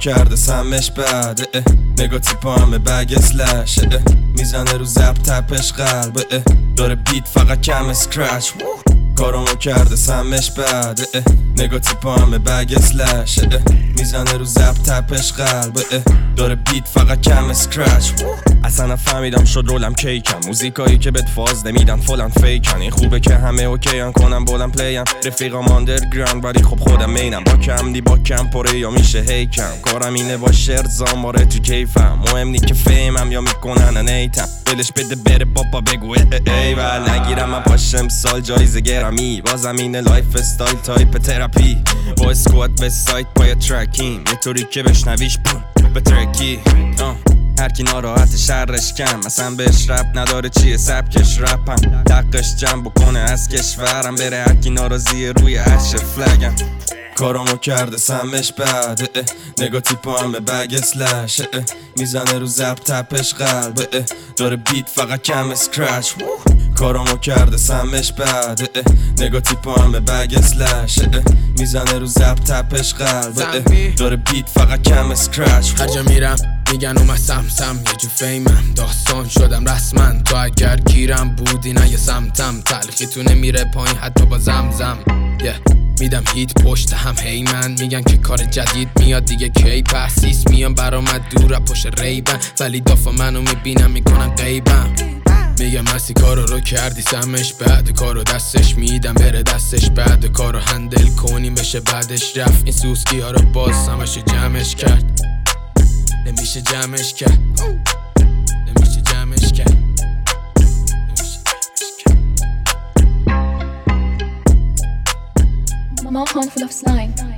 کرده سمش بعد نگاه تیپا همه بگ اسلش میزنه رو زب تپش قلب داره بیت فقط کم اسکرچ کارامو کرده سمش بعد نگاه تیپا همه بگ اسلش میزنه رو زب تپش قلب داره بیت فقط کم اسکرچ اصلا نفهمیدم شد رولم کیکم موزیکایی که بهت فاز نمیدن فلان فیکن این خوبه که همه اوکیان کنم بولم پلیم رفیقام آندرگراند ولی خب خودم مینم با کم دی با کم پره یا میشه هیکم کارم اینه با شعر زاماره تو کیفم مهم نی که فیمم یا میکنن نیتم دلش بده بره بابا بگو ای و نگیرم من پاشم سال جایزه گرامی بازم اینه لایف استایل تایپ تراپی با اسکواد به سایت پای ترکیم یه طوری که بشنویش به ترکی هر کی ناراحت شرش کم اصلا بهش رب نداره چیه سبکش رپم دقش جمع بکنه از کشورم بره هر کی ناراضیه روی عرش فلگم کارامو کرده سمش بعد نگاه تیپا همه بگ اسلش میزنه رو زب تپش قلب داره بیت فقط کم اسکرچ کارامو کرده سمش بعد نگاه تیپا همه بگ اسلش میزنه رو زب تپش قلب داره بیت فقط کم اسکرچ هر جا میرم میگن اومد سمسم یه جو فیمم داستان شدم رسمن تو اگر گیرم بودی نه یه سمتم تلخیتونه میره پایین حتی با زمزم میدم هیت پشت هم هی من میگن که کار جدید میاد دیگه کی پسیس میان برامد دور پشت ریبن ولی دافا منو میبینم میکنن غیبم میگم مستی کارو رو کردی سمش بعد کارو دستش میدم بره دستش بعد کارو هندل کنیم بشه بعدش رفت این سوسکی ها رو باز همشو جمعش کرد نمیشه جمعش کرد نمیشه جمعش کرد Mom handful of slime.